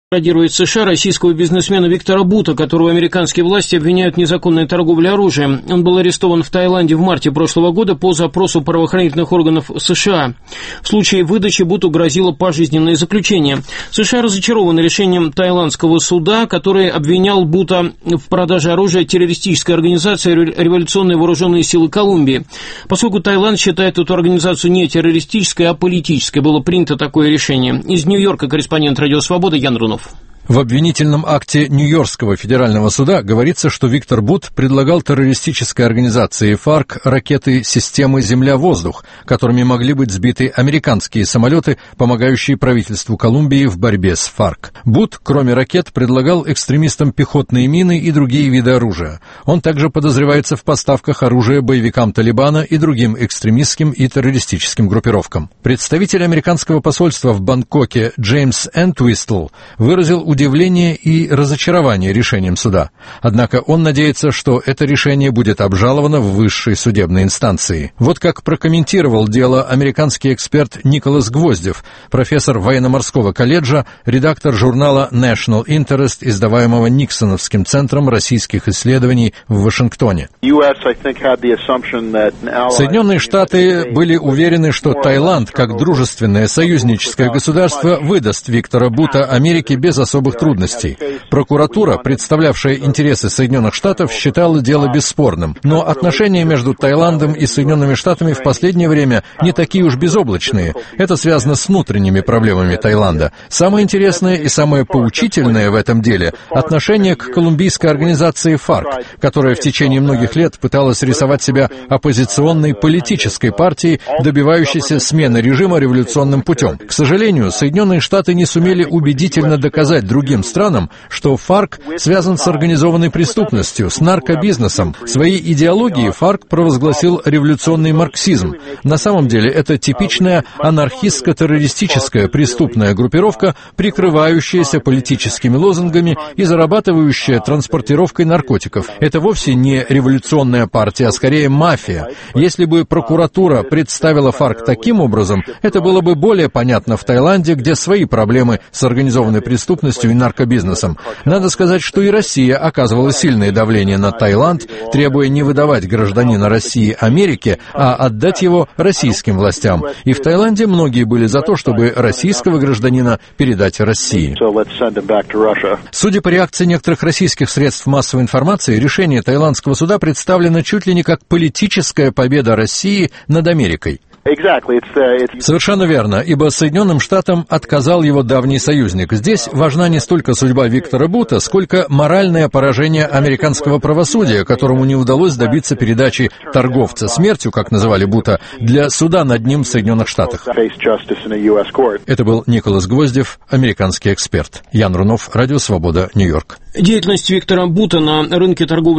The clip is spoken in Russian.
Пародирует США российского бизнесмена Виктора Бута, которого американские власти обвиняют в незаконной торговле оружием. Он был арестован в Таиланде в марте прошлого года по запросу правоохранительных органов США. В случае выдачи Буту грозило пожизненное заключение. США разочарованы решением таиландского суда, который обвинял Бута в продаже оружия террористической организации «Революционные вооруженные силы Колумбии». Поскольку Таиланд считает эту организацию не террористической, а политической, было принято такое решение. Из Нью-Йорка корреспондент «Радио Свобода» Ян Рунов. В обвинительном акте Нью-Йоркского федерального суда говорится, что Виктор Бут предлагал террористической организации ФАРК ракеты системы «Земля-воздух», которыми могли быть сбиты американские самолеты, помогающие правительству Колумбии в борьбе с ФАРК. Бут, кроме ракет, предлагал экстремистам пехотные мины и другие виды оружия. Он также подозревается в поставках оружия боевикам Талибана и другим экстремистским и террористическим группировкам. Представитель американского посольства в Бангкоке Джеймс Энтвистл выразил удивление и разочарование решением суда. Однако он надеется, что это решение будет обжаловано в высшей судебной инстанции. Вот как прокомментировал дело американский эксперт Николас Гвоздев, профессор военно-морского колледжа, редактор журнала National Interest, издаваемого Никсоновским центром российских исследований в Вашингтоне. Соединенные Штаты были уверены, что Таиланд, как дружественное союзническое государство, выдаст Виктора Бута Америке без особых трудностей. Прокуратура, представлявшая интересы Соединенных Штатов, считала дело бесспорным. Но отношения между Таиландом и Соединенными Штатами в последнее время не такие уж безоблачные. Это связано с внутренними проблемами Таиланда. Самое интересное и самое поучительное в этом деле – отношение к колумбийской организации ФАРК, которая в течение многих лет пыталась рисовать себя оппозиционной политической партией, добивающейся смены режима революционным путем. К сожалению, Соединенные Штаты не сумели убедительно доказать другим странам, что ФАРК связан с организованной преступностью, с наркобизнесом. Своей идеологией ФАРК провозгласил революционный марксизм. На самом деле это типичная анархистско-террористическая преступная группировка, прикрывающаяся политическими лозунгами и зарабатывающая транспортировкой наркотиков. Это вовсе не революционная партия, а скорее мафия. Если бы прокуратура представила ФАРК таким образом, это было бы более понятно в Таиланде, где свои проблемы с организованной преступностью и наркобизнесом. Надо сказать, что и Россия оказывала сильное давление на Таиланд, требуя не выдавать гражданина России Америке, а отдать его российским властям. И в Таиланде многие были за то, чтобы российского гражданина передать России. Судя по реакции некоторых российских средств массовой информации, решение таиландского суда представлено чуть ли не как политическая победа России над Америкой. Совершенно верно, ибо Соединенным Штатам отказал его давний союзник. Здесь важна не столько судьба Виктора Бута, сколько моральное поражение американского правосудия, которому не удалось добиться передачи торговца смертью, как называли Бута, для суда над ним в Соединенных Штатах. Это был Николас Гвоздев, американский эксперт. Ян Рунов, Радио Свобода, Нью-Йорк. Деятельность Виктора Бута на рынке торговли